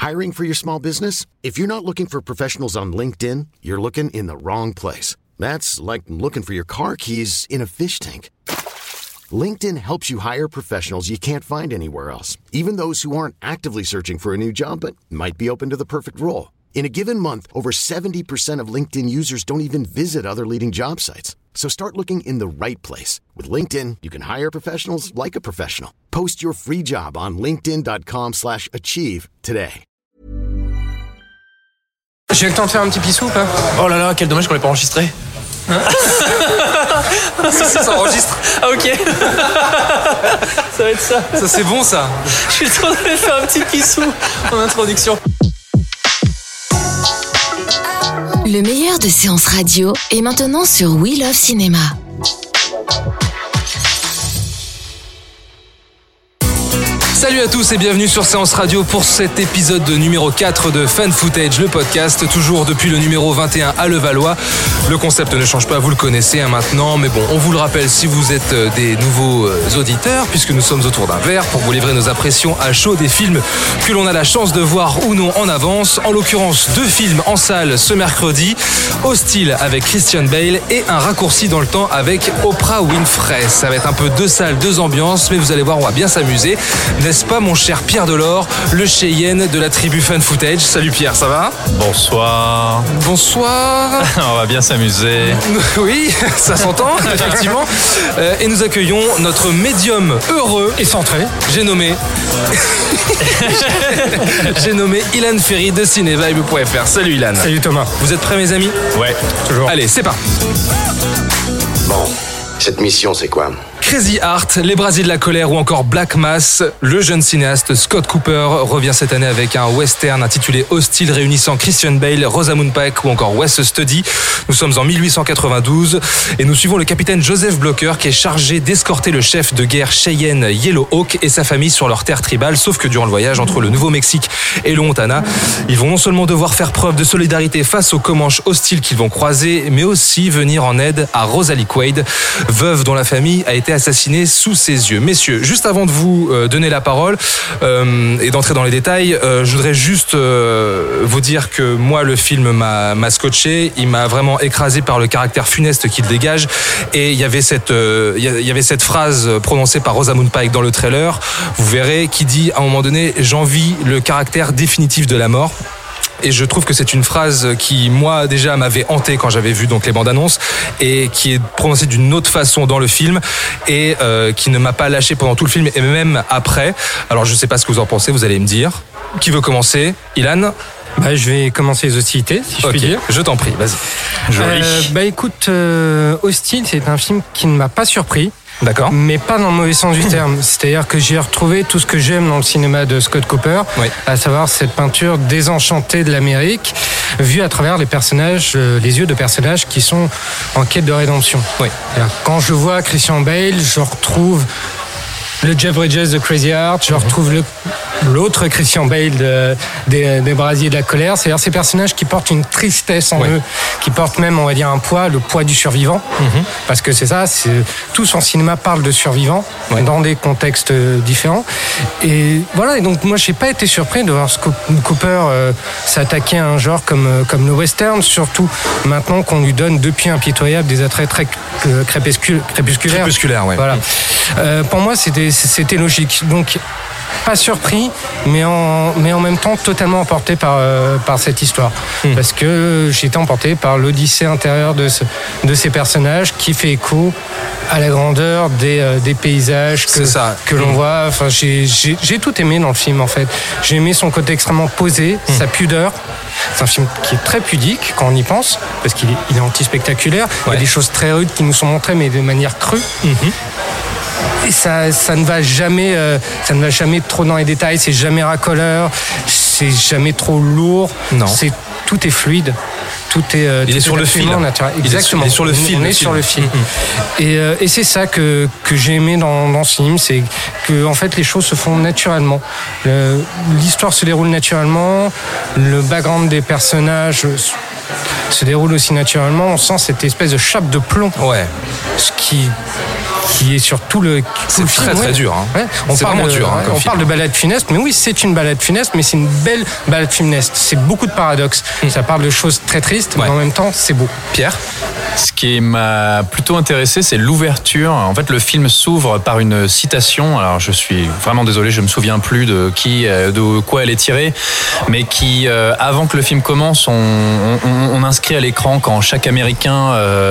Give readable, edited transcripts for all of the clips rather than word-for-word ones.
Hiring for your small business? If you're not looking for professionals on LinkedIn, you're looking in the wrong place. That's like looking for your car keys in a fish tank. LinkedIn helps you hire professionals you can't find anywhere else, even those who aren't actively searching for a new job but might be open to the perfect role. In a given month, over 70% of LinkedIn users don't even visit other leading job sites. So start looking in the right place. With LinkedIn, you can hire professionals like a professional. Post your free job on linkedin.com/achieve today. J'ai le temps de faire un petit pissou ou pas? Oh là là, quel dommage qu'on l'ait pas enregistré. Ça enregistre. Ah ok. Ça va être ça. Ça c'est bon ça. Je suis trop d'aller faire un petit pissou en introduction. Le meilleur de séances radio est maintenant sur We Love Cinéma. Salut à tous et bienvenue sur Séance Radio pour cet épisode numéro 4 de Fan Footage, le podcast, toujours depuis le numéro 21 à Levallois. Le concept ne change pas, vous le connaissez maintenant, mais bon, on vous le rappelle si vous êtes des nouveaux auditeurs, puisque nous sommes autour d'un verre pour vous livrer nos impressions à chaud des films que l'on a la chance de voir ou non en avance. En l'occurrence, 2 films en salle ce mercredi, Hostile avec Christian Bale et Un raccourci dans le temps avec Oprah Winfrey. Ça va être un peu 2 salles, 2 ambiances, mais vous allez voir, on va bien s'amuser. N'est-ce pas mon cher Pierre Delors, le Cheyenne de la tribu Fan Footage? Salut Pierre, ça va? Bonsoir. Bonsoir. On va bien s'amuser. Oui, ça s'entend, effectivement. Et nous accueillons notre médium heureux et centré. J'ai nommé Ilan Ferry de cinevibe.fr. Salut Ilan. Salut Thomas. Vous êtes prêts mes amis? Ouais, toujours. Allez, c'est parti. Bon, cette mission, c'est quoi? Crazy Heart, Les Brasiers de la colère ou encore Black Mass. Le jeune cinéaste Scott Cooper revient cette année avec un western intitulé Hostile réunissant Christian Bale, Rosamund Pike ou encore Wes Studi. Nous sommes en 1892 et nous suivons le capitaine Joseph Blocker qui est chargé d'escorter le chef de guerre Cheyenne Yellow Hawk et sa famille sur leur terre tribale, sauf que durant le voyage entre le Nouveau-Mexique et le Montana, ils vont non seulement devoir faire preuve de solidarité face aux Comanches hostiles qu'ils vont croiser, mais aussi venir en aide à Rosalie Quaid, veuve dont la famille a été assassinée sous ses yeux. Messieurs, juste avant de vous donner la parole et d'entrer dans les détails, je voudrais juste vous dire que moi, le film m'a scotché, il m'a vraiment écrasé par le caractère funeste qu'il dégage, et il y avait cette phrase prononcée par Rosamund Pike dans le trailer, vous verrez, qui dit à un moment donné « J'envie le caractère définitif de la mort ». Et je trouve que c'est une phrase qui, moi, déjà m'avait hanté quand j'avais vu donc les bandes annonces et qui est prononcée d'une autre façon dans le film et qui ne m'a pas lâché pendant tout le film et même après. Alors, je sais pas ce que vous en pensez, vous allez me dire. Qui veut commencer? Ilan? Je vais commencer les hostilités, si je puis dire. Je t'en prie, vas-y. Joli. Écoute, Hostile, c'est un film qui ne m'a pas surpris. D'accord. Mais pas dans le mauvais sens du terme. C'est-à-dire que j'ai retrouvé tout ce que j'aime dans le cinéma de Scott Cooper, oui. À savoir cette peinture désenchantée de l'Amérique, vue à travers les personnages, les yeux de personnages qui sont en quête de rédemption. Oui. Quand je vois Christian Bale, je retrouve le Jeff Bridges de Crazy Heart, je retrouve l'autre Christian Bale des Brasiers de la colère, c'est-à-dire ces personnages qui portent une tristesse en eux, qui portent même, on va dire, un poids, le poids du survivant, parce que c'est ça, tout son cinéma parle de survivants dans des contextes différents. Et voilà, et donc moi je n'ai pas été surpris de voir Cooper s'attaquer à un genre comme le western, surtout maintenant qu'on lui donne depuis Impitoyable des attraits très crépusculaires. Crépusculaire, ouais. Voilà. Pour moi, c'était logique. Donc, pas surpris, mais en même temps totalement emporté par cette histoire. Parce que j'ai été emporté par l'odyssée intérieure de ces personnages qui fait écho à la grandeur des paysages que l'on voit. Enfin, j'ai tout aimé dans le film, en fait. J'ai aimé son côté extrêmement posé, sa pudeur. C'est un film qui est très pudique quand on y pense, parce qu'il est anti-spectaculaire. Il y a des choses très rudes qui nous sont montrées, mais de manière crue. Et ça ne va jamais trop dans les détails, c'est jamais racoleur, c'est jamais trop lourd. Non. Tout est fluide. Tout est, il est sur le fil. Naturel. Exactement. Il est sur le fil. On est sur le fil. Et c'est ça que j'ai aimé dans ce film, c'est que en fait les choses se font naturellement. L'histoire se déroule naturellement, le background des personnages se déroule aussi naturellement. On sent cette espèce de chape de plomb. Ouais. Ce qui qui est sur tout le C'est film. très dur. Hein. Ouais. C'est vraiment dur. Hein, on parle de balade funeste, mais oui, c'est une balade funeste, mais c'est une belle balade funeste. C'est beaucoup de paradoxes. Ça parle de choses très tristes, mais en même temps, c'est beau. Pierre ? Ce qui m'a plutôt intéressé, c'est l'ouverture. En fait, le film s'ouvre par une citation. Alors, je suis vraiment désolé, je me souviens plus de quoi elle est tirée, mais qui, avant que le film commence, on inscrit à l'écran quand chaque Américain,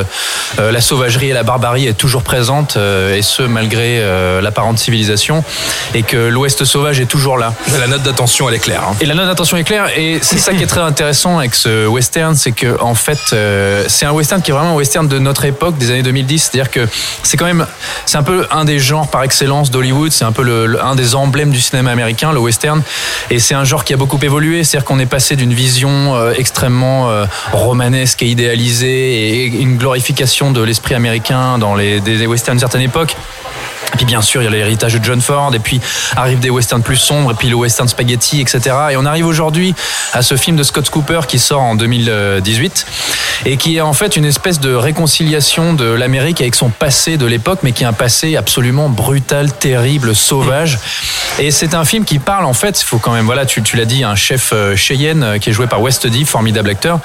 la sauvagerie et la barbarie est toujours présente, et ce malgré l'apparente civilisation, et que l'Ouest sauvage est toujours là. La note d'attention, elle est claire. Hein. Et la note d'attention est claire, et c'est ça qui est très intéressant avec ce western, c'est que en fait, c'est un western qui est vraiment un western de notre époque, des années 2010. C'est-à-dire que c'est un peu un des genres par excellence d'Hollywood. C'est un peu un des emblèmes du cinéma américain, le western. Et c'est un genre qui a beaucoup évolué. C'est-à-dire qu'on est passé d'une vision extrêmement romanesque et idéalisée et une glorification de l'esprit américain dans des westerns d'une certaine époque. Et puis bien sûr, il y a l'héritage de John Ford, et puis arrivent des westerns plus sombres, et puis le western spaghetti, etc. Et on arrive aujourd'hui à ce film de Scott Cooper qui sort en 2018, et qui est en fait une espèce de réconciliation de l'Amérique avec son passé de l'époque, mais qui est un passé absolument brutal, terrible, sauvage. Et c'est un film qui parle, en fait, il faut quand même, voilà, tu l'as dit, un chef Cheyenne qui est joué par Wes Studi, formidable acteur.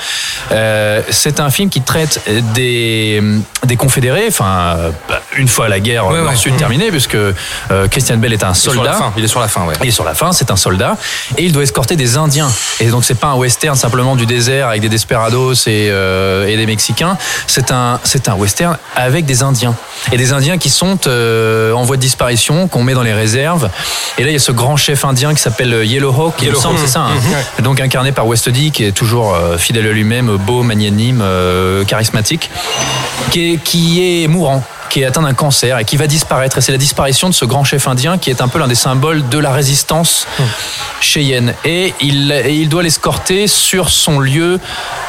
C'est un film qui traite des confédérés, enfin, une fois la guerre Nord-Sud terminée, puisque Christian Bale est un soldat. Il est sur la fin, ouais. Il est sur la fin, c'est un soldat, et il doit escorter des Indiens. Et donc c'est pas un western simplement du désert avec des desperados et des Mexicains. C'est un western avec des Indiens. Et des Indiens qui sont en voie de disparition, qu'on met dans les réserves. Et là, il y a ce grand chef indien qui s'appelle Yellow Hawk, il me semble, c'est ça, hein. Donc incarné par Wes Studi, qui est toujours fidèle à lui-même, beau, magnanime, charismatique, qui est mourant, qui est atteint d'un cancer et qui va disparaître. Et c'est la disparition de ce grand chef indien qui est un peu l'un des symboles de la résistance cheyenne. Et il doit l'escorter sur son lieu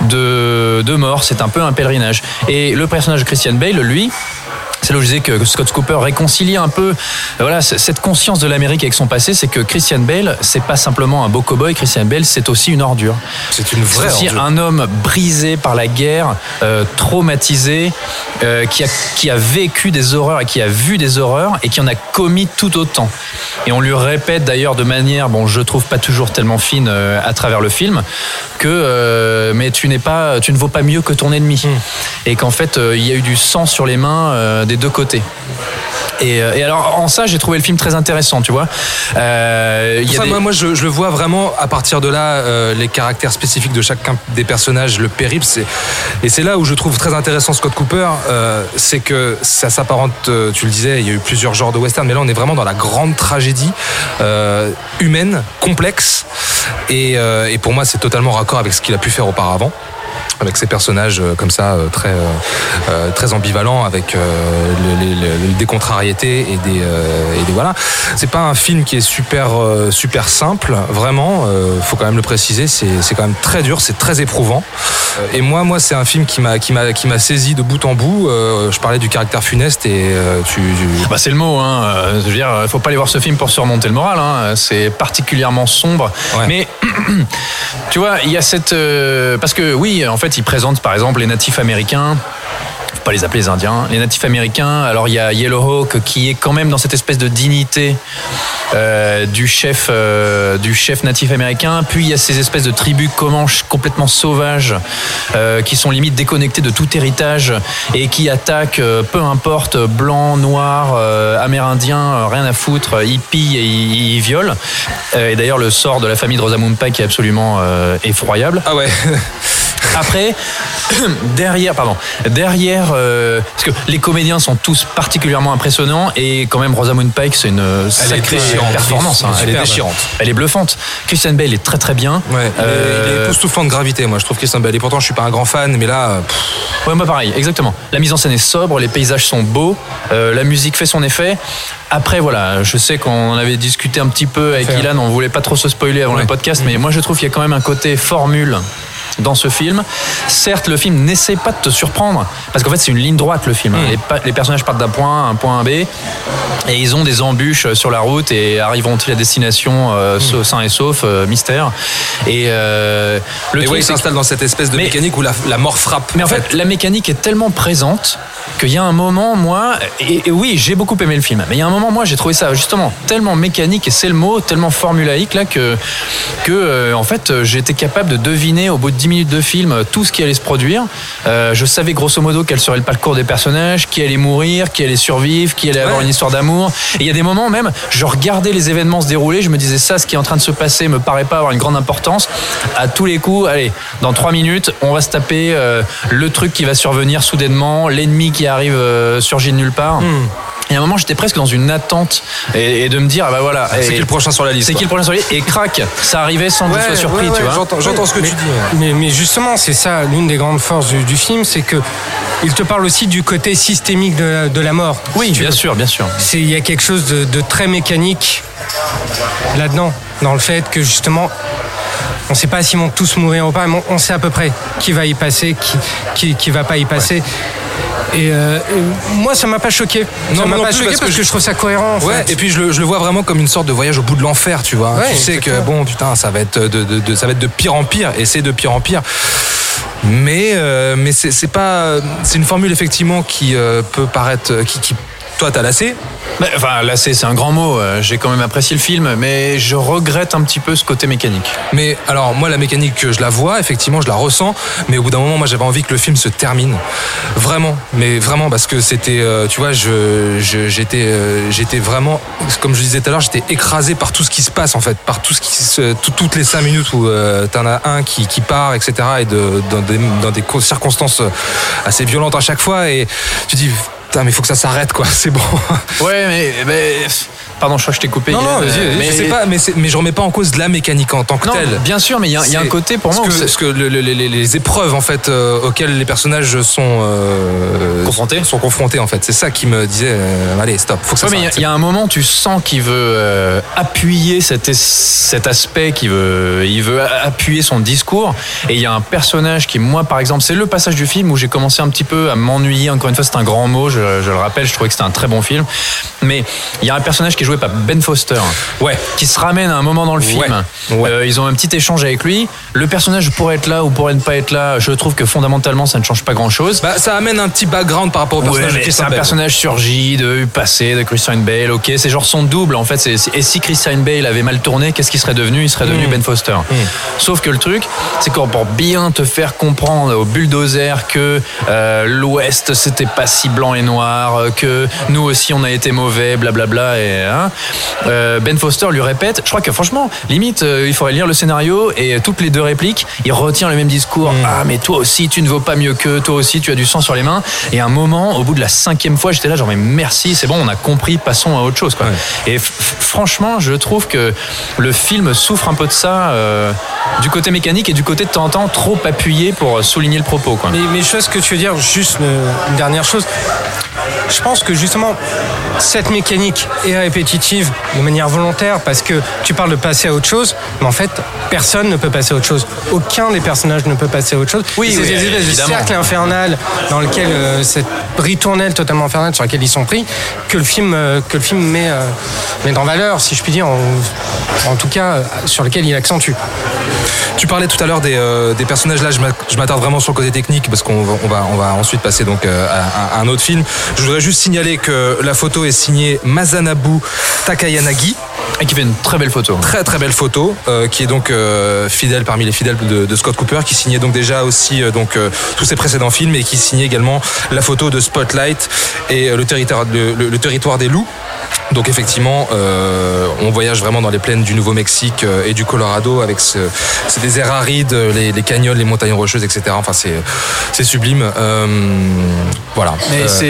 de mort. C'est un peu un pèlerinage. Et le personnage de Christian Bale, lui, c'est là où je disais que Scott Cooper réconcilie un peu cette conscience de l'Amérique avec son passé. C'est que Christian Bale, c'est pas simplement un beau cow-boy. Christian Bale, c'est aussi une ordure. C'est une vraie ordure. C'est aussi un homme brisé par la guerre, traumatisé, qui a vécu des horreurs et qui a vu des horreurs et qui en a commis tout autant. Et on lui répète d'ailleurs de manière, je trouve pas toujours tellement fine à travers le film, que mais tu ne vaux pas mieux que ton ennemi. Et qu'en fait, il y a eu du sang sur les mains des deux côtés. Et alors en ça j'ai trouvé le film très intéressant, tu vois. Moi je le vois vraiment à partir de là, les caractères spécifiques de chacun des personnages, le périple, et c'est là où je trouve très intéressant Scott Cooper, c'est que ça s'apparente, tu le disais, il y a eu plusieurs genres de western, mais là on est vraiment dans la grande tragédie humaine, complexe, et pour moi c'est totalement raccord avec ce qu'il a pu faire auparavant, avec ces personnages comme ça très ambivalents, avec des contrariétés et des voilà. C'est pas un film qui est super simple, vraiment. Faut quand même le préciser. C'est quand même très dur, c'est très éprouvant. Et moi c'est un film qui m'a saisi de bout en bout. Je parlais du caractère funeste et c'est le mot. Hein. Je veux dire, faut pas aller voir ce film pour se remonter le moral. Hein. C'est particulièrement sombre. Ouais. Mais tu vois, il y a cette parce que oui, en fait, il présente par exemple les natifs américains. Faut pas les appeler les Indiens, les natifs américains. Alors il y a Yellow Hawk qui est quand même dans cette espèce de dignité du chef natif américain. Puis il y a ces espèces de tribus comanches complètement sauvages qui sont limite déconnectées de tout héritage et qui attaquent peu importe, blanc, noir, amérindien, rien à foutre, hippie, et ils violent. Et d'ailleurs le sort de la famille de Rosamund Pike est absolument effroyable. Ah ouais. Après, derrière, parce que les comédiens sont tous particulièrement impressionnants et quand même Rosamund Pike, c'est une sacrée performance. Elle est déchirante. Elle est bluffante. Christian Bale est très très bien. Ouais, il est époustouflant de gravité, moi je trouve Christian Bale. Et pourtant je suis pas un grand fan, mais là. Ouais, moi pareil, exactement. La mise en scène est sobre, les paysages sont beaux, la musique fait son effet. Après voilà, je sais qu'on en avait discuté un petit peu avec Ilan, on voulait pas trop se spoiler avant le podcast, mais moi je trouve qu'il y a quand même un côté formule dans ce film. Certes, le film n'essaie pas de te surprendre, parce qu'en fait, c'est une ligne droite, le film. Les personnages partent d'un point A à un point B, et ils ont des embûches sur la route, et arriveront-ils à destination sains et saufs, mystère. Et le truc, ils s'installent dans cette espèce de mécanique où la mort frappe. Mais en fait, la mécanique est tellement présente qu'il y a un moment, moi, et oui, j'ai beaucoup aimé le film, mais il y a un moment, moi, j'ai trouvé ça justement tellement mécanique, et c'est le mot, tellement formulaïque là que en fait, j'étais capable de deviner au bout de 10 minutes de film tout ce qui allait se produire. Je savais grosso modo quel serait le parcours des personnages, qui allait mourir, qui allait survivre, qui allait avoir une histoire d'amour. Et il y a des moments même, je regardais les événements se dérouler, je me disais ça, ce qui est en train de se passer me paraît pas avoir une grande importance. À tous les coups, allez, dans 3 minutes, on va se taper le truc qui va survenir soudainement, l'ennemi qui arrive surgit de nulle part. Et à un moment, j'étais presque dans une attente et de me dire, ah bah voilà. C'est qui le prochain sur la liste? C'est qui le prochain sur la liste? Et crac, ça arrivait sans que je sois surpris, tu vois. J'entends ce que tu dis. Mais justement, c'est ça, l'une des grandes forces du film, c'est que il te parle aussi du côté systémique de la mort. Oui, bien sûr. Il y a quelque chose de très mécanique là-dedans, dans le fait que justement, on ne sait pas s'ils vont tous mourir ou pas, mais on sait à peu près qui va y passer, qui va pas y passer. Et moi, ça m'a pas choqué. Ça m'a pas choqué parce que je trouve ça cohérent. En fait. Et puis je le vois vraiment comme une sorte de voyage au bout de l'enfer, tu vois. Tu sais que bon, putain, ça va être de pire en pire, et c'est de pire en pire. Mais c'est pas, c'est une formule effectivement qui peut paraître, qui toi t'as lassé. Enfin, lassé, c'est un grand mot. J'ai quand même apprécié le film, mais je regrette un petit peu ce côté mécanique. Mais alors, moi, la mécanique, je la vois, effectivement, je la ressens, mais au bout d'un moment, moi, j'avais envie que le film se termine. Vraiment, mais vraiment, parce que c'était, tu vois, j'étais vraiment, comme je disais tout à l'heure, j'étais écrasé par tout ce qui se passe, en fait, par tout ce qui toutes les 5 minutes où t'en as un qui part, etc., et dans des circonstances assez violentes à chaque fois, et tu dis, putain, mais il faut que ça s'arrête, quoi, c'est bon. Ouais, mais pardon, je crois que je t'ai coupé. Non, je sais pas, mais je remets pas en cause de la mécanique en tant que telle. Bien sûr, mais il y a un côté pour moi. Parce que les épreuves en fait auxquelles les personnages sont confrontés en fait, c'est ça qui me disait allez stop, faut que ça s'arrête. Mais il y a un moment, tu sens qu'il veut appuyer cet aspect, il veut appuyer son discours. Et il y a un personnage qui, moi par exemple, c'est le passage du film où j'ai commencé un petit peu à m'ennuyer. Encore une fois, c'est un grand mot, je le rappelle, je trouvais que c'était un très bon film. Mais il y a un personnage qui est joué par Ben Foster, qui se ramène à un moment dans le film. Ils ont un petit échange avec lui. Le personnage pourrait être là ou pourrait ne pas être là. Je trouve que fondamentalement, ça ne change pas grand-chose. Ça amène un petit background par rapport au personnage de Christian Bale. C'est un personnage surgi du passé de Christian Bale. Ok, c'est genre son double en fait. Et si Christian Bale avait mal tourné, qu'est-ce qu'il serait devenu? Il serait devenu Ben Foster. Sauf que le truc, c'est qu'on pour bien te faire comprendre au bulldozer que l'Ouest c'était pas si blanc et noir, que nous aussi on a été mauvais, blablabla. Et Ben Foster lui répète, je crois que franchement, limite, il faudrait lire le scénario et toutes les 2 répliques, il retient le même discours. Ah, mais toi aussi, tu ne vaux pas mieux qu'eux, toi aussi, tu as du sang sur les mains. Et à un moment, au bout de la 5e fois, j'étais là, genre, mais merci, c'est bon, on a compris, passons à autre chose, quoi. Et franchement, je trouve que le film souffre un peu de ça, du côté mécanique et du côté de temps en temps trop appuyé pour souligner le propos, quoi. Mais je sais ce que tu veux dire, juste une dernière chose. Je pense que justement, cette mécanique est répétitive de manière volontaire parce que tu parles de passer à autre chose, mais en fait, personne ne peut passer à autre chose. Aucun des personnages ne peut passer à autre chose. Oui, c'est des espèces de cercle infernal dans lequel cette ritournelle totalement infernale sur laquelle ils sont pris, que le film met en valeur, si je puis dire, en tout cas, sur lequel il accentue. Tu parlais tout à l'heure des personnages. Là, je m'attarde vraiment sur le côté technique parce qu'on va ensuite passer donc à un autre film. Je voudrais juste signaler que la photo est signée Masanobu Takayanagi. Et qui fait une très belle photo. Très très belle photo, qui est donc fidèle parmi les fidèles de Scott Cooper, qui signait donc déjà aussi tous ses précédents films et qui signait également la photo de Spotlight et le territoire des loups. Donc effectivement, on voyage vraiment dans les plaines du Nouveau-Mexique et du Colorado avec c'est des airs arides, les canyons, les montagnes rocheuses, etc. Enfin, c'est sublime. Voilà. Mais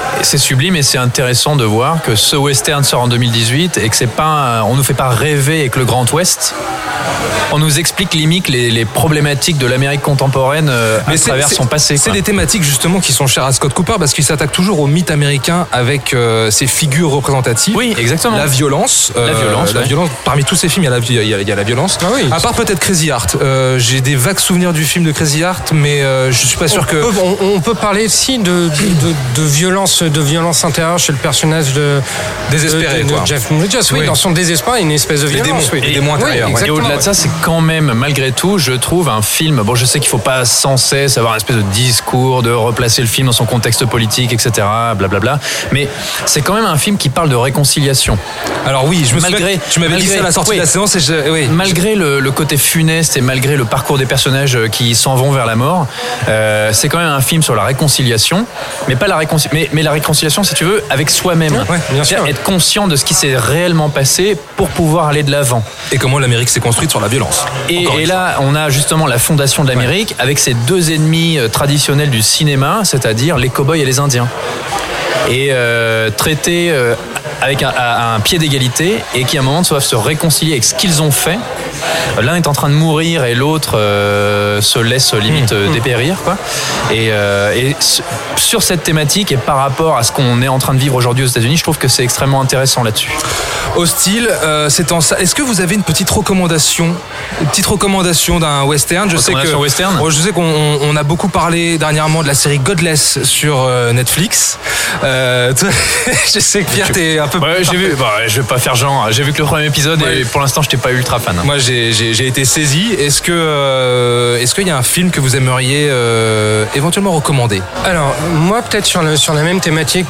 c'est sublime et c'est intéressant de voir que ce western sort en 2018 et que c'est pas, on nous fait pas rêver avec le Grand Ouest. On nous explique limite les problématiques de l'Amérique contemporaine à travers son passé. C'est des thématiques justement qui sont chères à Scott Cooper parce qu'il s'attaque toujours au mythe américain avec ses figures représentatives. Oui, exactement. La violence. La violence. Parmi tous ces films, il y a la violence. Ah oui. À part peut-être Crazy Heart. J'ai des vagues souvenirs du film de Crazy Heart, mais je suis pas sûr que. On peut parler aussi de violence intérieure chez le personnage de désespéré, de Jeff Bridges. Oui, dans son désespoir, il y a une espèce de violence. Les démons intérieurs. Et au-delà de ça, c'est quand même, malgré tout, je trouve un film. Bon, je sais qu'il faut pas sans cesse avoir une espèce de discours, de replacer le film dans son contexte politique, etc. Blablabla. Mais c'est quand même un film qui parle de réconciliation. Alors oui, tu m'avais dit ça à la sortie de la séance. Malgré le côté funeste et malgré le parcours des personnages qui s'en vont vers la mort, c'est quand même un film sur la réconciliation, mais pas la réconciliation, si tu veux, avec soi-même. Ouais, bien sûr. Être conscient de ce qui s'est réellement passé pour pouvoir aller de l'avant. Et comment l'Amérique s'est construite sur la violence. Et là, on a justement la fondation de l'Amérique avec ses deux ennemis traditionnels du cinéma, c'est-à-dire les cow-boys et les Indiens. Et traités avec un pied d'égalité et qui à un moment doivent se réconcilier avec ce qu'ils ont fait. L'un est en train de mourir et l'autre se laisse limite dépérir, quoi. Et sur cette thématique et par rapport à ce qu'on est en train de vivre aujourd'hui aux États-Unis, je trouve que c'est extrêmement intéressant là-dessus. Hostile, c'est en ça. Est-ce que vous avez une petite recommandation d'un western? Je sais qu'on a beaucoup parlé dernièrement de la série Godless sur Netflix. Je sais que Pierre, t'es un peu. Ouais, j'ai vu. Je vais pas faire genre. J'ai vu que le premier épisode et pour l'instant, je n'étais pas ultra fan. Moi, j'ai été saisi. Est-ce qu'il y a un film que vous aimeriez éventuellement recommander? Alors, moi, peut-être sur la même thématique,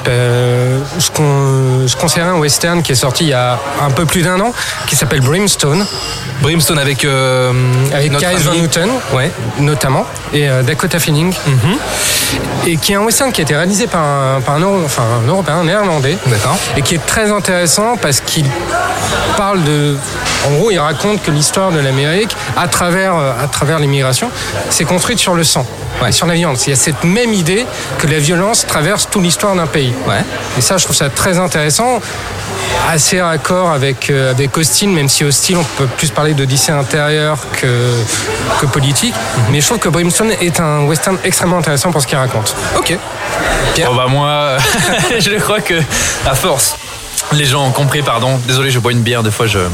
je conseillerais un western qui est sorti il y a un peu plus d'1 an, qui s'appelle Brimstone. Brimstone avec Kyle Van Houten, ouais, notamment, et Dakota Fanning, et qui est un western qui a été réalisé par un Européen, néerlandais, d'accord, et qui est très intéressant parce qu'il parle de... En gros, il raconte que l'histoire de l'Amérique, à travers l'immigration, s'est construite sur le sang, ouais, sur la violence. Il y a cette même idée que la violence traverse toute l'histoire d'un pays. Ouais. Et ça, je trouve ça très intéressant, assez raccord avec Austin, même si Austin, on peut plus parler d'Odyssée intérieure que politique. Mais je trouve que Brimstone est un western extrêmement intéressant pour ce qu'il raconte. Ok. Pierre. Bon, moi, je crois que, à force, les gens ont compris, pardon. Désolé, je bois une bière, des fois je...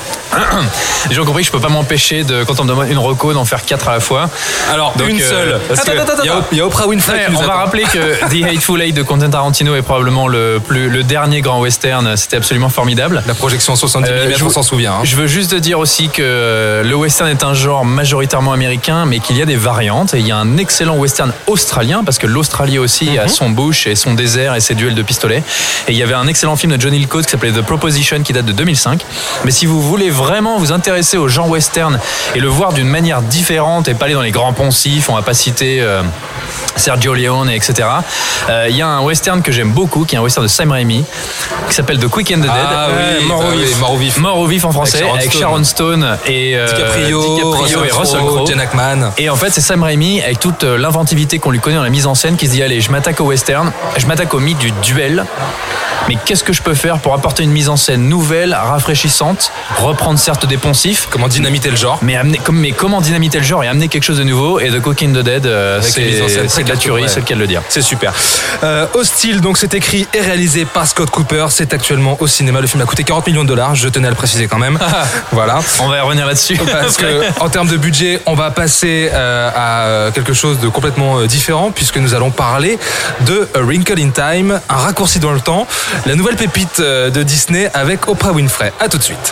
Les gens ont compris que je peux pas m'empêcher quand on me demande une reco d'en faire 4 à la fois. Alors donc, une seule. Il y a Oprah Winfrey qui nous attend. On va rappeler que The Hateful Eight de Quentin Tarantino est probablement le dernier grand western. C'était absolument formidable. La projection 70 mm, on s'en souvient. Je veux juste dire aussi que le western est un genre majoritairement américain, mais qu'il y a des variantes. Et il y a un excellent western australien, parce que l'Australie aussi a son bush et son désert et ses duels de pistolets. Et il y avait un excellent film de John Hillcoat qui s'appelait The Proposition, qui date de 2005. Mais si vous voulez vraiment vous intéresser au genre western et le voir d'une manière différente et pas aller dans les grands poncifs, on va pas citer Sergio Leone, etc. Il y a un western que j'aime beaucoup, qui est un western de Sam Raimi, qui s'appelle The Quick and the Dead. Ah oui, Mort au vif. Mort au vif en français, avec Sharon Stone et DiCaprio et Russell Crowe, Jen Ackman. Et en fait, c'est Sam Raimi, avec toute l'inventivité qu'on lui connaît dans la mise en scène, qui se dit allez, je m'attaque au western, je m'attaque au mythe du duel. Mais qu'est-ce que je peux faire pour apporter une mise en scène nouvelle, rafraîchissante, reprendre certes des poncifs. Comment dynamiter le genre. Mais comment dynamiter le genre et amener quelque chose de nouveau. Et The Quick and the Dead, c'est de la tuerie, c'est le cas de le dire. C'est super. Hostile, donc c'est écrit et réalisé par Scott Cooper. C'est actuellement au cinéma. Le film a coûté $40 millions. Je tenais à le préciser quand même. Voilà. On va y revenir là-dessus. Parce que en termes de budget, on va passer à quelque chose de complètement différent, puisque nous allons parler de A Wrinkle in Time, un raccourci dans le temps. La nouvelle pépite de Disney avec Oprah Winfrey. À tout de suite.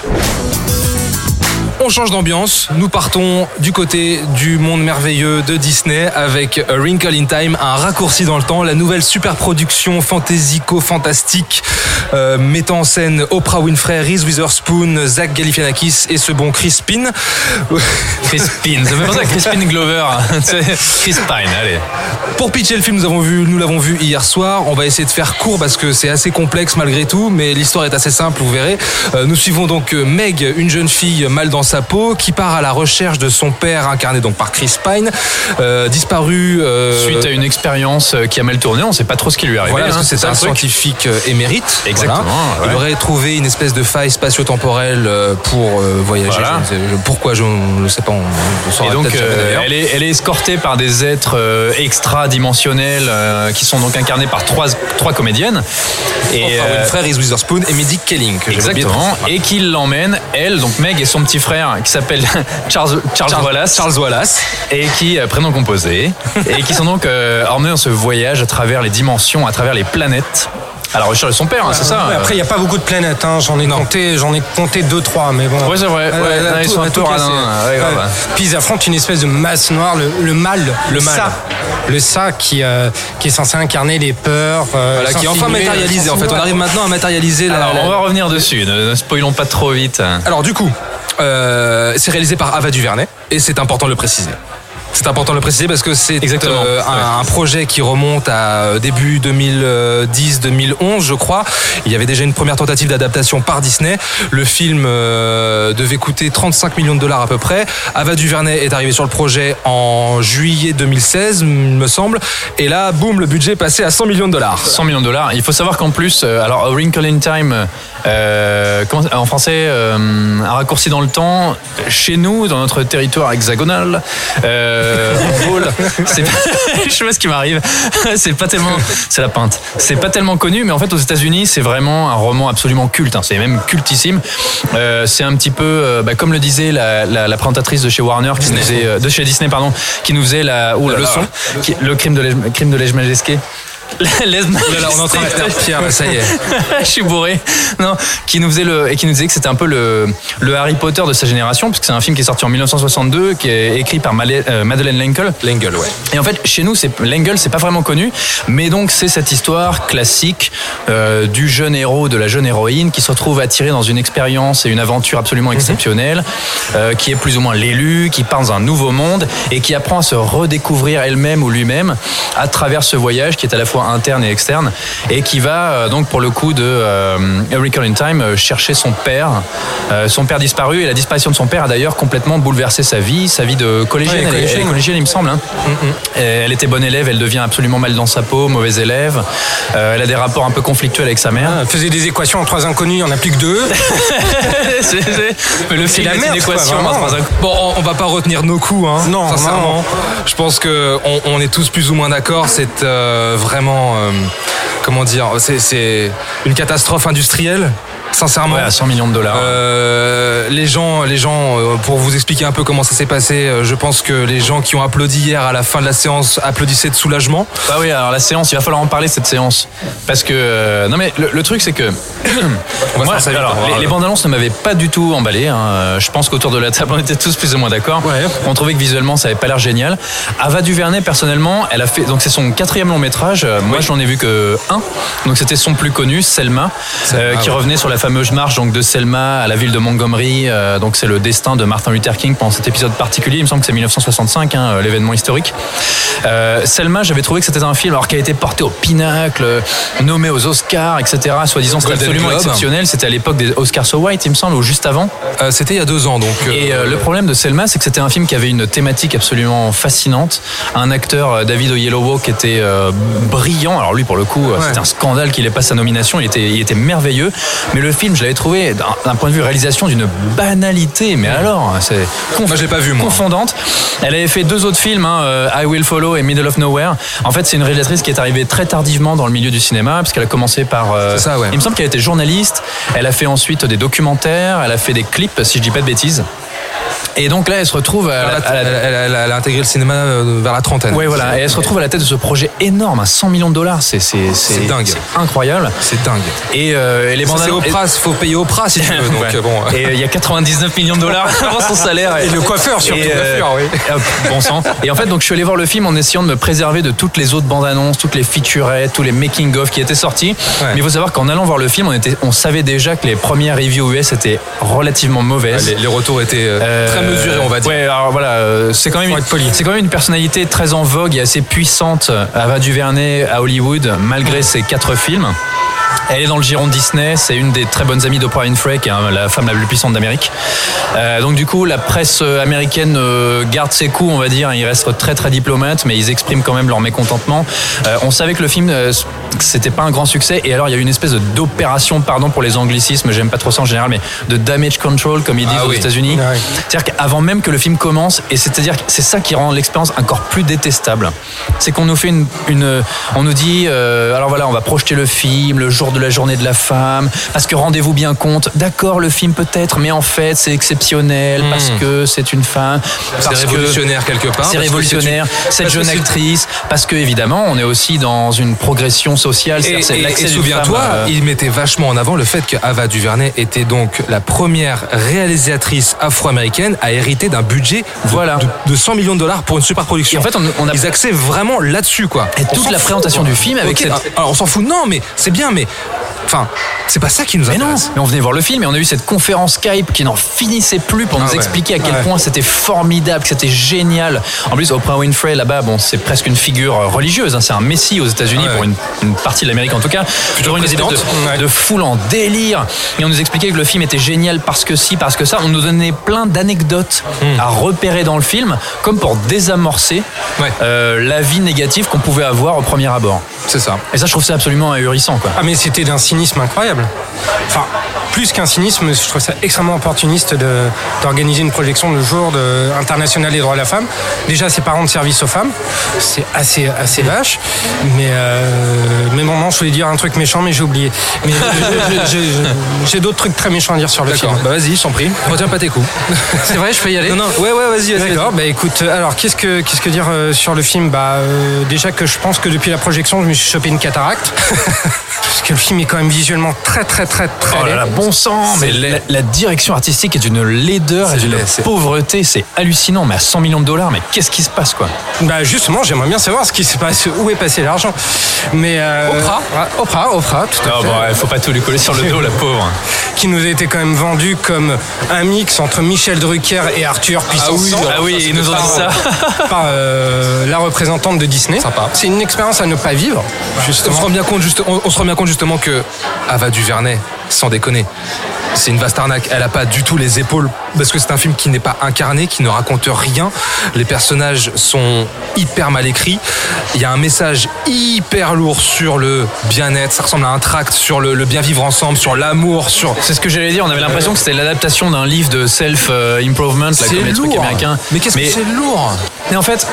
On change d'ambiance, nous partons du côté du monde merveilleux de Disney avec A Wrinkle in Time, un raccourci dans le temps, la nouvelle super production fantaisico-fantastique mettant en scène Oprah Winfrey, Reese Witherspoon, Zach Galifianakis et ce bon Chris Pine. Chris Pine, ça me fait penser à Crispin Glover. Chris Pine, allez. Pour pitcher le film, nous l'avons vu hier soir. On va essayer de faire court parce que c'est assez complexe malgré tout, mais l'histoire est assez simple, vous verrez. Nous suivons donc Meg, une jeune fille mal dans sa peau, qui part à la recherche de son père, incarné donc par Chris Pine, disparu suite à une expérience qui a mal tourné. On ne sait pas trop ce qui lui est arrivé. Voilà, parce que c'est un scientifique émérite. Exactement. Voilà. Il aurait trouvé une espèce de faille spatio-temporelle pour voyager. Voilà. Pourquoi je ne sais pas. Et donc, elle est escortée par des êtres extra-dimensionnels qui sont donc incarnés par trois comédiennes. Et Winfrey, Reese Witherspoon et Mindy Kaling. Exactement. Et qui l'emmène, elle, donc Meg et son petit frère qui s'appelle Charles Wallace. Et qui, prénom composé, et qui sont donc emmenés dans ce voyage à travers les dimensions, à travers les planètes. À la recherche de son père, c'est ça. Après, il n'y a pas beaucoup de planètes. J'en ai compté 2-3, mais bon. Oui, c'est vrai. Ils sont un peu radins. Puis ils affrontent une espèce de masse noire, le mal. Le ça qui est censé incarner les peurs. Qui est enfin matérialisé. En fait, on arrive maintenant à matérialiser. On va revenir dessus. Ne spoilons pas trop vite. Alors du coup, c'est réalisé par Ava DuVernay et c'est important de le préciser. C'est important de le préciser parce que c'est un projet qui remonte à début 2010-2011, je crois. Il y avait déjà une première tentative d'adaptation par Disney. Le film devait coûter 35 millions de dollars à peu près. Ava DuVernay est arrivée sur le projet en juillet 2016, il me semble. Et là, boum, le budget est passé à 100 millions de dollars. 100 millions de dollars. Il faut savoir qu'en plus, alors A Wrinkle in Time, en français, un raccourci dans le temps, chez nous, dans notre territoire hexagonal, en Gaule, je sais pas ce qui m'arrive, c'est la pinte, c'est pas tellement connu, mais en fait aux États-Unis c'est vraiment un roman absolument culte, c'est même cultissime. C'est un petit peu comme le disait la présentatrice de chez Warner, de chez Disney pardon, qui nous faisait la leçon, le crime de lèse-majesté. On est en train de faire Pierre, ça y est. Je suis bourré. Non, qui nous disait que c'était un peu le Harry Potter de sa génération, puisque c'est un film qui est sorti en 1962, qui est écrit par Madeleine L'Engle. L'Engle, ouais. Et en fait, chez nous, L'Engle, c'est pas vraiment connu, mais donc c'est cette histoire classique du jeune héros, de la jeune héroïne, qui se retrouve attirée dans une expérience et une aventure absolument exceptionnelle, qui est plus ou moins l'élu, qui part dans un nouveau monde et qui apprend à se redécouvrir elle-même ou lui-même à travers ce voyage qui est à la fois interne et externe, et qui va donc pour le coup de A Wrinkle in Time chercher son père disparu, et la disparition de son père a d'ailleurs complètement bouleversé sa vie de collégienne. Elle est collégienne, il me semble. Elle était bonne élève, elle devient absolument mal dans sa peau, mauvaise élève. Elle a des rapports un peu conflictuels avec sa mère. Elle faisait des équations en 3 inconnus, il n'y en a plus que 2. Le film est une équation en 3 inconnus. Bon, on va pas retenir nos coups, non, sincèrement. Je pense que on est tous plus ou moins d'accord. C'est vraiment comment dire, c'est une catastrophe industrielle. Sincèrement, ouais, à 100 millions de dollars. Les gens, pour vous expliquer un peu comment ça s'est passé, je pense que les gens qui ont applaudi hier à la fin de la séance applaudissaient de soulagement. Bah oui, alors la séance, il va falloir en parler cette séance, parce que non mais le truc c'est que moi, les bandes annonces ne m'avaient pas du tout emballé. Je pense qu'autour de la table on était tous plus ou moins d'accord. Ouais. On trouvait que visuellement ça avait pas l'air génial. Ava DuVernay personnellement, elle a fait, donc c'est son 4e long métrage. Moi je n'en ai vu que 1, donc c'était son plus connu, Selma, qui revenait sur la fameuse marche donc de Selma à la ville de Montgomery. Donc c'est le destin de Martin Luther King pendant cet épisode particulier. Il me semble que c'est 1965, l'événement historique. Selma, j'avais trouvé que c'était un film alors qui a été porté au pinacle, nommé aux Oscars, etc. Soi-disant c'était absolument exceptionnel. C'était à l'époque des Oscars So White, il me semble, ou juste avant. C'était il y a 2 ans donc. Et le problème de Selma, c'est que c'était un film qui avait une thématique absolument fascinante. Un acteur, David Oyelowo, qui était brillant. Alors lui, pour le coup, c'était un scandale qu'il ait pas sa nomination. Il était merveilleux. Mais le film, je l'avais trouvé d'un point de vue réalisation d'une banalité. Mais alors, c'est moi, je l'ai pas vu, moi. Confondante. Elle avait fait 2 autres films, I Will Follow et Middle of Nowhere. En fait, c'est une réalisatrice qui est arrivée très tardivement dans le milieu du cinéma, parce qu'elle a commencé par. Ça, ouais. Il me semble qu'elle était journaliste. Elle a fait ensuite des documentaires. Elle a fait des clips, si je dis pas de bêtises. Et donc là, elle se retrouve elle a intégré le cinéma vers la trentaine. Oui, voilà. Et elle se retrouve à la tête de ce projet énorme à 100 millions de dollars. C'est dingue. C'est incroyable. C'est dingue. Et les bandes c'est Oprah, faut payer Oprah si tu veux. Donc, bon. Et il y a 99 millions de dollars avant son salaire. Et le coiffeur surtout. Oui. Bon sang. Et en fait, donc je suis allé voir le film en essayant de me préserver de toutes les autres bandes annonces, toutes les featurettes, tous les making of qui étaient sortis. Ouais. Mais il faut savoir qu'en allant voir le film, on savait déjà que les premières reviews US étaient relativement mauvaises. Les retours étaient très mesurés, on va dire. Ouais, alors voilà, c'est quand même une personnalité très en vogue et assez puissante, Ava DuVernay à Hollywood, malgré ses 4 films. Elle est dans le giron de Disney. C'est une des très bonnes amies d'Oprah Winfrey, qui est la femme la plus puissante d'Amérique. Donc du coup, la presse américaine garde ses coups, on va dire. Ils restent très très diplomates, mais ils expriment quand même leur mécontentement. On savait que le film, c'était pas un grand succès. Et alors, il y a eu une espèce d'opération, pardon pour les anglicismes, j'aime pas trop ça en général, mais de damage control, comme ils disent aux États-Unis. Ah oui. C'est-à-dire qu'avant même que le film commence, et c'est-à-dire que c'est ça qui rend l'expérience encore plus détestable. C'est qu'on nous fait on nous dit, alors voilà, on va projeter le film le jour de la journée de la femme, parce que rendez-vous bien compte, d'accord, le film peut-être, mais en fait c'est exceptionnel parce que c'est une femme, c'est révolutionnaire quelque part. C'est révolutionnaire, cette jeune actrice, parce que évidemment on est aussi dans une progression sociale. Et souviens-toi, il mettait vachement en avant le fait que Ava DuVernay était donc la première réalisatrice afro-américaine à hériter d'un budget de $100 millions pour une super production. Et en fait, ils axaient vraiment là-dessus, quoi. Et toute la présentation du film avec cette... Alors on s'en fout, non, mais c'est bien, mais enfin, c'est pas ça qui nous intéresse. Mais non, mais on venait voir le film et on a eu cette conférence Skype qui n'en finissait plus pour nous expliquer à quel point c'était formidable, que c'était génial. En plus, Oprah Winfrey là-bas, bon, c'est presque une figure religieuse, hein, c'est un messie aux États-Unis pour une partie de l'Amérique en tout cas. Toujours une espèce de foule en délire. Et on nous expliquait que le film était génial parce que si, parce que ça. On nous donnait plein d'anecdotes à repérer dans le film, comme pour désamorcer la vie négative qu'on pouvait avoir au premier abord. C'est ça. Et ça, je trouve ça absolument ahurissant, quoi. Ah, mais c'était d'un cynisme incroyable. Enfin, plus qu'un cynisme, je trouve ça extrêmement opportuniste d'organiser une projection le jour international des droits de la femme. Déjà, c'est pas rendre service aux femmes. C'est assez vache. Mais bon, non, je voulais dire un truc méchant, mais j'ai oublié. Mais j'ai d'autres trucs très méchants à dire sur le film. Bah vas-y, je t'en prie. Retiens pas tes coups. C'est vrai, je peux y aller? Non, ouais, vas-y. D'accord, bah écoute, alors qu'est-ce que dire sur le film? Déjà que je pense que depuis la projection, je me suis chopé une cataracte. Parce que le film est quand même visuellement très oh là là, bon sang, mais la direction artistique est d'une laideur et d'une pauvreté, c'est hallucinant, mais à $100 millions, mais qu'est-ce qui se passe, quoi? Bah justement, j'aimerais bien savoir ce qui se passe, où est passé l'argent. Mais Oprah, tout à fait. Bon, faut pas tout lui coller sur le dos, la pauvre. Qui nous a été quand même vendu comme un mix entre Michel Drucker et Arthur puissance 100. Ah oui, ils nous ont dit ça. Par la représentante de Disney. Sympa. C'est une expérience à ne pas vivre. Justement. On se rend bien compte justement que Ava DuVernay, sans déconner, c'est une vaste arnaque. Elle a pas du tout les épaules, parce que c'est un film qui n'est pas incarné, qui ne raconte rien. Les personnages sont hyper mal écrits. Il y a un message hyper lourd sur le bien-être. Ça ressemble à un tract sur le bien vivre ensemble, sur l'amour, sur... C'est ce que j'allais dire. On avait l'impression que c'était l'adaptation d'un livre de self-improvement, là, comme les trucs américains. Mais qu'est-ce que c'est lourd? Mais en fait,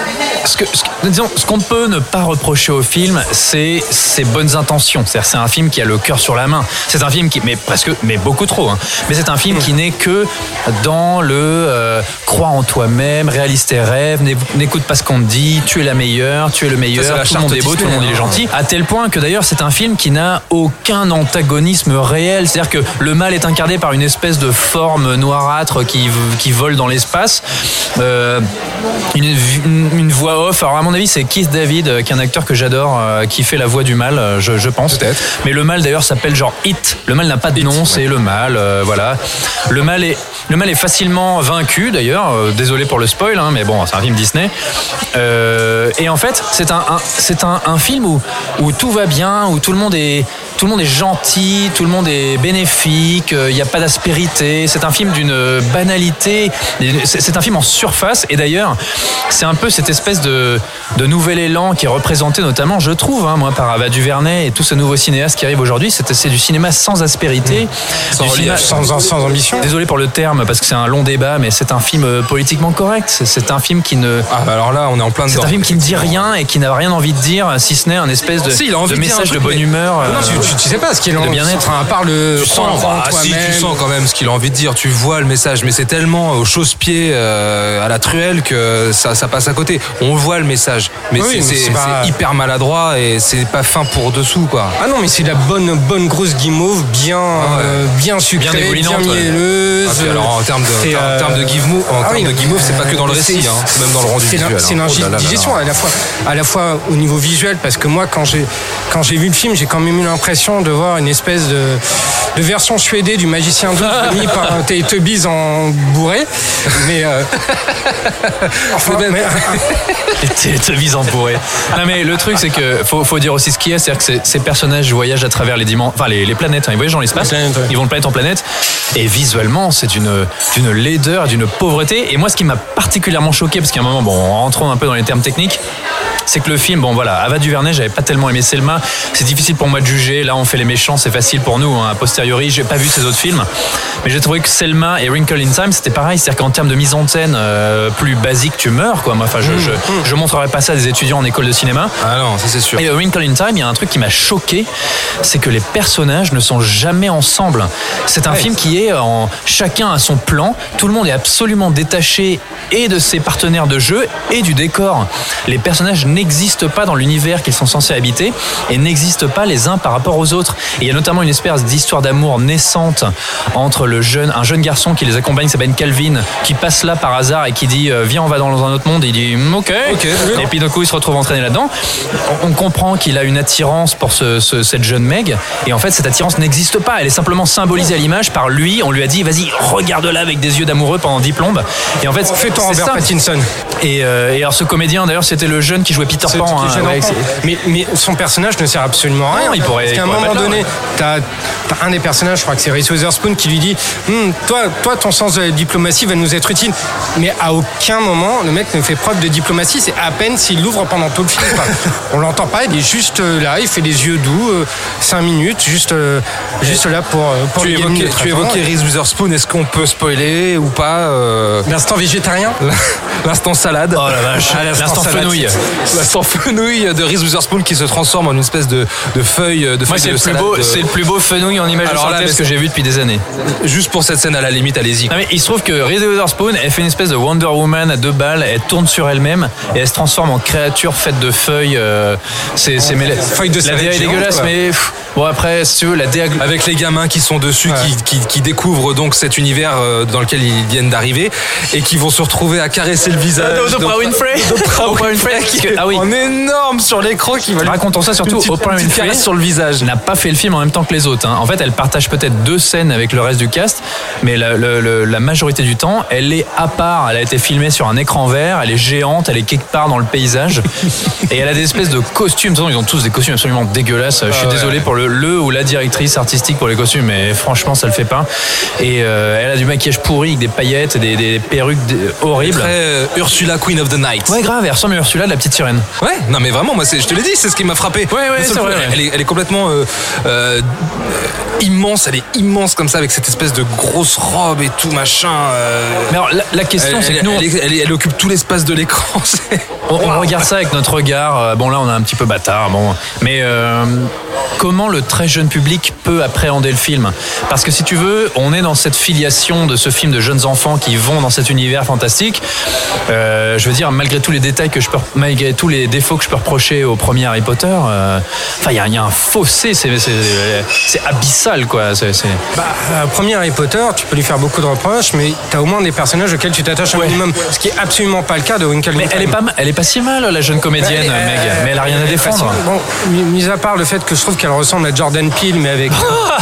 ce qu'on peut ne pas reprocher au film, c'est ses bonnes intentions. C'est-à-dire, c'est un film qui a le cœur sur la main. C'est un film mais beaucoup trop. Hein. Mais c'est un film qui n'est que dans le crois en toi-même, réalise tes rêves, n'écoute pas ce qu'on te dit, tu es la meilleure, tu es le meilleur, tout le monde est beau, tout le monde est gentil. À tel point que d'ailleurs, c'est un film qui n'a aucun antagonisme réel. C'est-à-dire que le mal est incarné par une espèce de forme noirâtre qui vole dans l'espace. Une voix off. Alors à mon avis, c'est Keith David, qui est un acteur que j'adore, qui fait la voix du mal, je pense. Peut-être. Mais le mal d'ailleurs s'appelle genre It. Le mal n'a pas de nom, c'est le mal. Voilà. Le mal est facilement vaincu d'ailleurs. Désolé pour le spoil, hein, mais bon, c'est un film Disney. Et en fait, c'est un film où tout va bien, où tout le monde est gentil, tout le monde est bénéfique, il n'y a pas d'aspérité. C'est un film d'une banalité. C'est un film en surface. Et d'ailleurs, c'est un peu cette espèce de nouvel élan qui est représenté notamment, je trouve, hein, moi, par Ava DuVernay et tous ces nouveaux cinéastes qui arrivent aujourd'hui. C'est du cinéma sans aspérité, sans ambition. Désolé pour le terme, parce que c'est un long débat, mais c'est un film politiquement correct. C'est un film qui ne... alors là, on est en plein dedans. C'est un film qui ne dit rien et qui n'a rien envie de dire, si ce n'est un espèce de message de bonne humeur. Non, tu sais pas ce qu'il a envie de bien-être, à part le... Tu sens quand même ce qu'il a envie de dire. Tu vois le message, mais c'est tellement au chausse-pied, à la truelle, que ça passe à côté. On voit le message, mais c'est hyper maladroit et c'est pas fin pour dessous, quoi. Ah non, mais c'est de la bonne grosse guimauve, bien sucrée, bien mielleuse. Alors en termes de guimauve, c'est pas que dans le récit, hein, c'est même dans le rendu visuel. C'est une indigestion à la fois au niveau visuel, parce que moi, quand j'ai vu le film, j'ai quand même eu l'impression de voir une espèce de version suédée du Magicien d'Oz mis par un Teletubbies en bourré. Mais Les Teletubbies en bourré. Non mais le truc c'est que faut dire aussi ce qu'il y a, c'est-à-dire que ces personnages voyagent à travers les planètes, ils voyagent dans l'espace, ils vont de planète en planète, et visuellement c'est d'une laideur, d'une pauvreté. Et moi ce qui m'a particulièrement choqué, parce qu'à un moment, en rentrant un peu dans les termes techniques, c'est que le film, Ava DuVernay, j'avais pas tellement aimé Selma, c'est difficile pour moi de juger, là on fait les méchants, c'est facile pour nous, a posteriori, j'ai pas vu ces autres films, mais j'ai trouvé que Selma et Wrinkle in Time c'était pareil, c'est-à-dire qu'en termes de mise en scène plus basique, tu meurs quoi. Moi, je montrerai pas ça à des étudiants en école de cinéma. Ah non, ça c'est sûr. Et Wrinkle in Time, il y a un truc qui m'a choqué, c'est que les personnages ne sont jamais ensemble. C'est un film qui est chacun a son plan, tout le monde est absolument détaché et de ses partenaires de jeu et du décor. Les personnages n'existent pas dans l'univers qu'ils sont censés habiter et n'existent pas les uns par rapport aux autres. Et il y a notamment une espèce d'histoire d'amour naissante entre un jeune garçon qui les accompagne, qui s'appelle Calvin, qui passe là par hasard et qui dit viens, on va dans un autre monde. Et il dit ok. Et puis d'un coup il se retrouve entraîné là-dedans. On comprend qu'il a une attirance pour cette jeune Meg, et en fait cette attirance n'existe pas, elle est simplement symbolisée à l'image par lui. On lui a dit vas-y, regarde-la avec des yeux d'amoureux pendant 10 plombes. Et en fait fais-toi Robert Pattinson. Et alors ce comédien d'ailleurs c'était le jeune qui jouait Peter Pan. Mais son personnage ne sert absolument à rien. Parce qu'à un moment donné, t'as un des personnages, je crois que c'est Reese Witherspoon, qui lui dit toi ton sens de la diplomatie va nous être utile. Mais à aucun moment le mec ne fait preuve de diplomatie, c'est à peine s'il l'ouvre pendant tout le film. On l'entend pas, il est juste là, il fait des yeux doux, 5 minutes, juste là pour tu évoquais Reese Witherspoon, est-ce qu'on peut spoiler ou pas L'instant végétarien, l'instant salade. Oh la vache, l'instant fenouil. L'instant fenouil de Reese Witherspoon qui se transforme en une espèce de feuille de Moi, salade. C'est le plus beau fenouil en image de synthèse que j'ai vu depuis des années. Juste pour cette scène, à la limite, allez-y. Non, mais il se trouve que Reese Witherspoon, elle fait une espèce de Wonder Woman à 2 balles, elle tourne sur elle-même et elle se transforme en créature faite de feuilles. Feuilles de salade. La DA est dégueulasse, mais bon après, si tu veux, la DA avec les gamins qui sont dessus, qui découvrent donc cet univers dans lequel ils viennent d'arriver et qui vont se retrouver à caresser le visage d'Oprah Winfrey qui est en énorme sur l'écran, qui va lui racontons ça surtout. Oprah Winfrey sur le visage n'a pas fait le film en même temps que les autres. En fait, elle partage peut-être 2 scènes avec le reste du cast, mais la majorité du temps, elle est à part. Elle a été filmée sur un écran vert, elle est géante, elle est quelque part dans le paysage et elle a des espèces de costumes. Ils ont tous des costumes absolument dégueulasses. Je suis désolé pour le ou la directrice artistique pour les costumes, mais franchement, ça le fait pas. Et elle a du maquillage pourri avec des paillettes, des perruques horribles. Très Ursula Queen of the Night. Ouais, grave, elle ressemble à Ursula de la petite sirène. Ouais, non mais vraiment, moi je te l'ai dit, c'est ce qui m'a frappé. Ouais, c'est vrai. Elle est complètement immense, elle est immense comme ça, avec cette espèce de grosse robe et tout machin. Mais alors la question c'est que nous elle occupe tout l'espace de l'écran. On regarde ça avec notre regard. Bon là on est un petit peu bâtard, mais comment le très jeune public peut appréhender le film? Parce que si tu veux, on est dans cette filiation de ce film de jeunes enfants qui vont dans cet univers fantastique. Je veux dire, malgré tous les défauts que je peux reprocher au premier Harry Potter, il y a un fossé, c'est abyssal quoi. Premier Harry Potter, tu peux lui faire beaucoup de reproches, mais t'as au moins des personnages auxquels tu t'attaches un minimum, ce qui est absolument pas le cas de Wrinkle in Time. Elle est pas si mal, la jeune comédienne, Meg, mais elle a rien à défendre. Bon, mis à part le fait que je trouve qu'elle ressemble à Jordan Peele, mais avec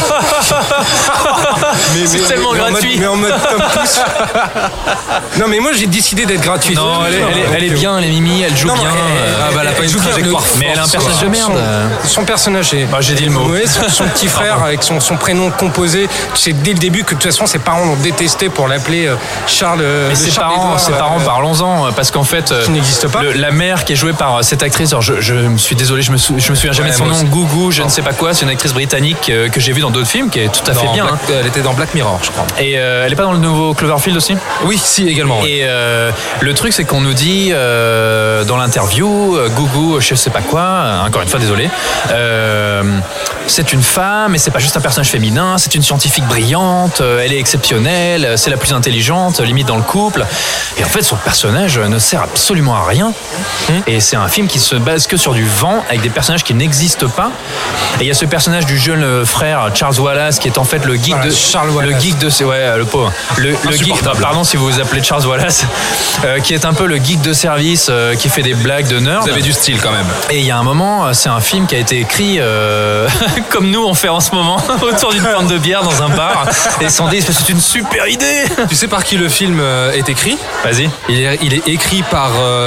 c'est tellement gratuit. Mais en mode Tom Cruise. Non, mais moi j'ai décidé d'être gratuit. Non, elle est bien, elle est mimi, elle joue bien. Elle a pas une trajectoire forte, mais elle a un personnage de merde. Son personnage est. J'ai dit le mot. Son petit frère avec son prénom composé. Tu sais dès le début que de toute façon ses parents l'ont détesté pour l'appeler Charles. Mais ses parents, parlons-en, parce qu'en fait, qui n'existe pas. La mère qui est jouée par cette actrice, alors je me suis désolé, je me souviens jamais de son nom, Gougou, je ne sais pas quoi, c'est une actrice britannique que j'ai vue dans d'autres films, qui est tout à fait bien. Elle était dans Black Mirror, je crois. Et elle est pas dans le nouveau Cloverfield aussi? Oui, si, également. Et le truc, c'est qu'on nous dit dans l'interview, Gougou, je sais pas quoi, encore une fois, désolé, c'est une femme, mais c'est pas juste un personnage féminin, c'est une scientifique brillante, elle est exceptionnelle, c'est la plus intelligente, limite dans le couple. Et en fait, son personnage ne sert absolument à rien. Et c'est un film qui se base que sur du vent, avec des personnages qui n'existent pas. Et il y a ce personnage du jeune frère Charles Wallace, qui est en fait le geek le pauvre. Le geek, pardon si vous vous appelez Charles Wallace, qui est un peu le geek de service, qui fait des blagues blagues de nerd. Vous avez du style quand même. Et il y a un moment, c'est un film qui a été écrit comme nous on fait en ce moment, autour d'une pinte de bière dans un bar. Et ils se sont dit, c'est une super idée. Tu sais par qui le film est écrit ? Vas-y. Il est écrit par,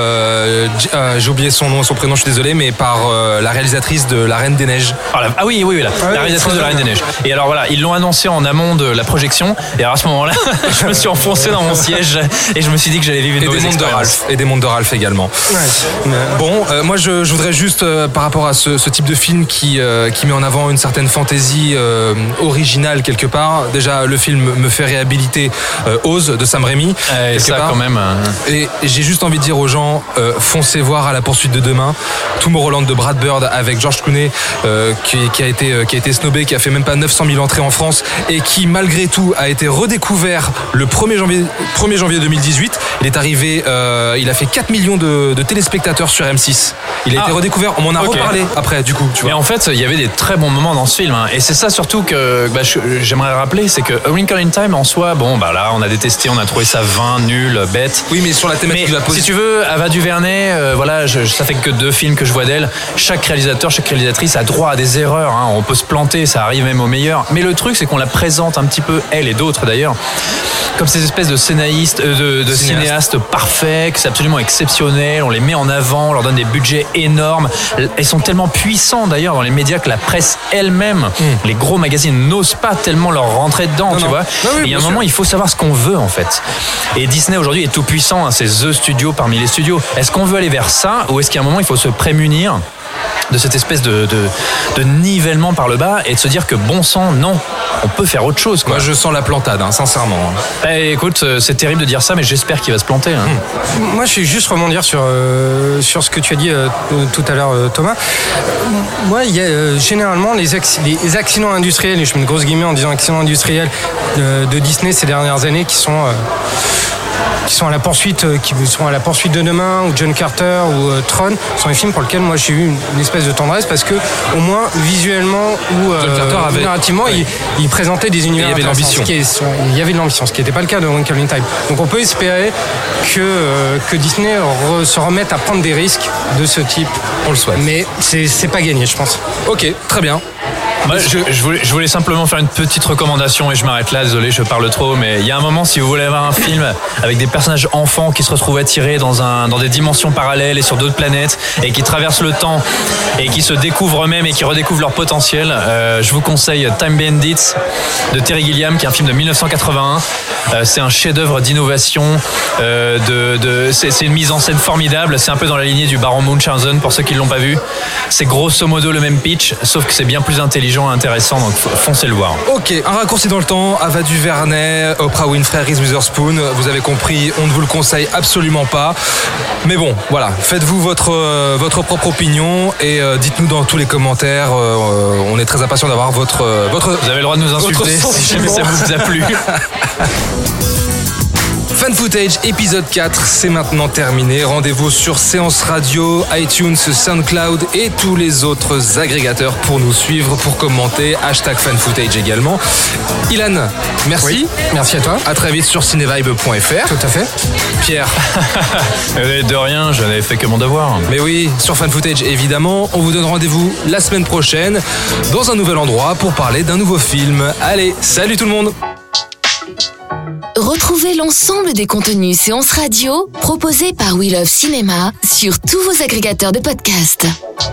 j'ai oublié son nom, son prénom, je suis désolé, mais par la réalisatrice de La Reine des Neiges. Ah oui, la réalisatrice de La Reine des Neiges. Et alors voilà, ils l'ont annoncé en amont de la projection. Et alors à ce moment-là, je me suis enfoncé dans mon siège et je me suis dit que j'allais vivre une mauvaise expérience. Et des mondes de Ralph également. Ouais. Bon, moi je voudrais juste, par rapport à ce type de film qui met en avant une certaine fantaisie originale quelque part. Déjà, le film me fait réhabiliter Oz de Sam Raimi. Et ça part. Quand même. Et j'ai juste envie de dire aux gens, foncez voir À la poursuite de demain. Tomorrowland de Brad Bird avec George Clooney qui a été snobé, qui a fait même pas 900 000 entrées en France et qui malgré tout a été redécouvert le 1er janvier 2018. Il est arrivé, il a fait 4 millions de téléspectateurs sur M6. Il a été redécouvert, on m'en a reparlé après du coup. Tu vois. Et en fait, il y avait des très bons moments dans ce film. Et c'est ça surtout que j'aimerais rappeler, c'est que A Wrinkle in Time en soi, là on a détesté, on a trouvé ça vain, nul, bête. Oui, mais sur la thématique de la pause. Si tu veux, Ava DuVernay, ça fait que 2 films que je vois d'elle. Chaque réalisateur, chaque réalisatrice a droit à des erreurs. Hein. On peut se planter, ça arrive même au meilleur. Mais le truc, c'est qu'on la présente un petit peu, elle et d'autres d'ailleurs, comme ces espèces de cinéastes parfaits, que c'est absolument exceptionnel. On les met en avant, on leur donne des budgets énormes. Elles sont tellement puissants d'ailleurs dans les médias que la presse elle-même, les gros magazines n'osent pas tellement leur rentrer dedans, tu vois. Il y a un moment, il faut savoir ce qu'on veut en fait. Et Disney aujourd'hui est tout puissant, hein, c'est The Studio parmi les studios. Est-ce qu'on veut aller vers ça ou est-ce qu'à un moment il faut se prémunir de cette espèce de nivellement par le bas et de se dire que bon sang, non, on peut faire autre chose, quoi. Moi je sens la plantade, hein, sincèrement. Écoute, c'est terrible de dire ça, mais j'espère qu'il va se planter. Hein. Moi je vais juste rebondir sur ce que tu as dit tout à l'heure, Thomas. Moi, il y a généralement les accidents industriels, et je mets une grosse guillemets en disant accidents industriels de Disney ces dernières années qui sont à la poursuite de demain, ou John Carter ou Tron, sont des films pour lesquels moi j'ai eu une espèce de tendresse parce que au moins visuellement ou narrativement il présentait des univers. Il y avait de l'ambition. Il y avait de l'ambition, ce qui n'était pas le cas de Wrinkle in Time. Donc on peut espérer que Disney se remette à prendre des risques de ce type. On le souhaite. Mais c'est pas gagné, je pense. Ok, très bien. Je voulais simplement faire une petite recommandation et je m'arrête là, désolé, je parle trop, mais il y a un moment, si vous voulez avoir un film avec des personnages enfants qui se retrouvent attirés dans des dimensions parallèles et sur d'autres planètes et qui traversent le temps et qui se découvrent eux-mêmes et qui redécouvrent leur potentiel, je vous conseille Time Bandits de Terry Gilliam, qui est un film de 1981. C'est un chef-d'œuvre d'innovation, c'est une mise en scène formidable, c'est un peu dans la lignée du Baron Munchausen pour ceux qui ne l'ont pas vu. C'est grosso modo le même pitch, sauf que c'est bien plus intelligent et intéressant, donc foncez le voir. Ok, un raccourci dans le temps, Ava DuVernay, Oprah Winfrey, Reese Witherspoon, vous avez compris, on ne vous le conseille absolument pas. Mais bon, voilà, faites-vous votre propre opinion et dites-nous dans tous les commentaires, on est très impatient d'avoir votre... Vous avez le droit de nous insulter si jamais ça vous a plu. Fan Footage épisode 4, c'est maintenant terminé. Rendez-vous sur Séance Radio, iTunes, SoundCloud et tous les autres agrégateurs pour nous suivre, pour commenter. #Fan Footage également. Ilan, merci. Oui, merci à toi. À très vite sur cinevibe.fr. Tout à fait. Pierre. De rien, je n'avais fait que mon devoir. Mais oui, sur Fan Footage évidemment. On vous donne rendez-vous la semaine prochaine dans un nouvel endroit pour parler d'un nouveau film. Allez, salut tout le monde. Retrouvez l'ensemble des contenus Séance Radio proposés par We Love Cinéma sur tous vos agrégateurs de podcasts.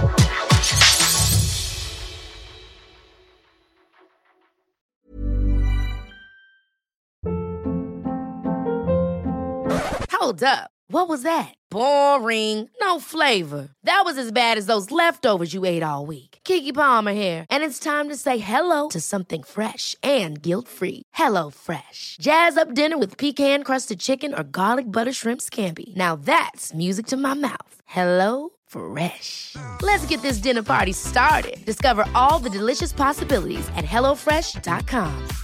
Hold up. What was that? Boring. No flavor. That was as bad as those leftovers you ate all week. Keke Palmer here, and it's time to say hello to something fresh and guilt-free. Hello Fresh. Jazz up dinner with pecan-crusted chicken or garlic butter shrimp scampi. Now that's music to my mouth. Hello Fresh. Let's get this dinner party started. Discover all the delicious possibilities at HelloFresh.com.